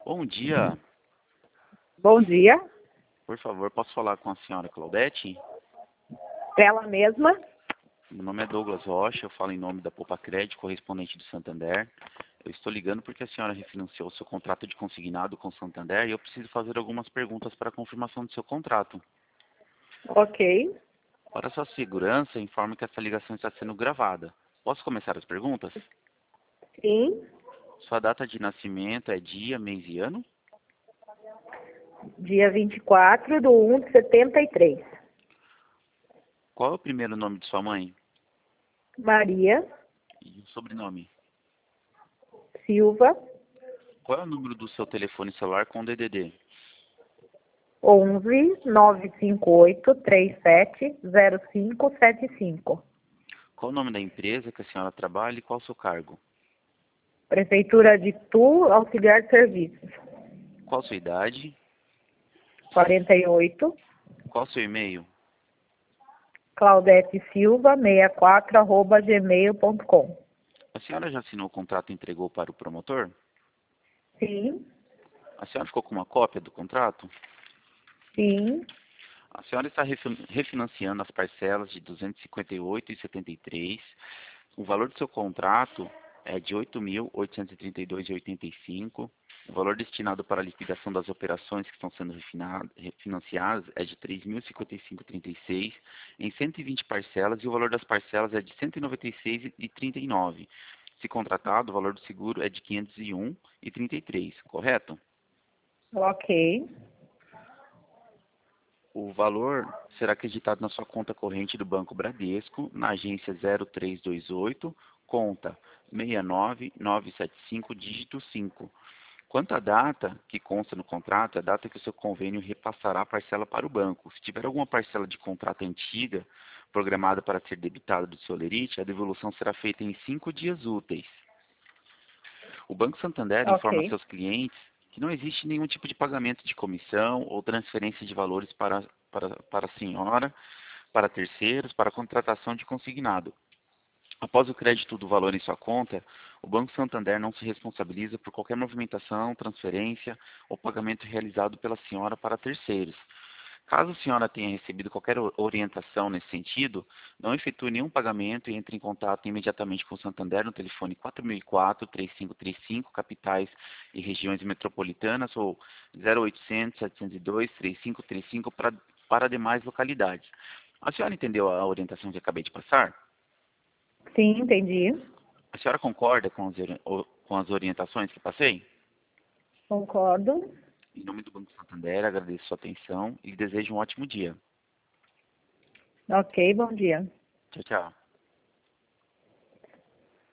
Bom dia. Bom dia, Por favor, posso falar com a senhora Claudete? ela mesma. Meu nome é Douglas Rocha, eu falo em nome da Poupa Crédito, correspondente do Santander. Eu estou ligando porque a senhora refinanciou seu contrato de consignado com o Santander e eu preciso fazer algumas perguntas para a confirmação do seu contrato. Ok, Para sua segurança, informo que essa ligação está sendo gravada. Posso começar as perguntas? sim, Sua data de nascimento é dia, mês e ano? dia 24/1/73. Qual é o primeiro nome de sua mãe? Maria E o sobrenome? Silva, Qual é o número do seu telefone celular com DDD? 11 958 370575. Qual o nome da empresa que a senhora trabalha e qual o seu cargo? Prefeitura de Tu, auxiliar de serviços. Qual a sua idade? 48, Qual o seu e-mail? Claudete Silva 64@gmail.com. A senhora já assinou o contrato e entregou para o promotor? Sim, A senhora ficou com uma cópia do contrato? sim, A senhora está refinanciando as parcelas de 258,73. O valor do seu contrato é de 8.832,85. O valor destinado para a liquidação das operações que estão sendo refinanciadas é de 3.055,36 em 120 parcelas e o valor das parcelas é de 196,39. Se contratado, o valor do seguro é de 501,33, correto? ok, O valor será acreditado na sua conta corrente do Banco Bradesco, na agência 0328, conta 69975, dígito 5. Quanto à data que consta no contrato, é a data que o seu convênio repassará a parcela para o banco. Se tiver alguma parcela de contrato antiga, programada para ser debitada do seu lerite, a devolução será feita em 5 dias úteis. O Banco Santander informa ok, seus clientes que não existe nenhum tipo de pagamento de comissão ou transferência de valores para a senhora, para terceiros, para a contratação de consignado. Após o crédito do valor em sua conta, o Banco Santander não se responsabiliza por qualquer movimentação, transferência ou pagamento realizado pela senhora para terceiros. Caso a senhora tenha recebido qualquer orientação nesse sentido, não efetue nenhum pagamento e entre em contato imediatamente com o Santander no telefone 4004-3535, capitais e regiões metropolitanas, ou 0800-702-3535 para demais localidades. A senhora entendeu a orientação que acabei de passar? sim, entendi, A senhora concorda com as orientações que passei? concordo. Em nome do Banco Santander, agradeço sua atenção e desejo um ótimo dia. Ok, bom dia. Tchau, tchau.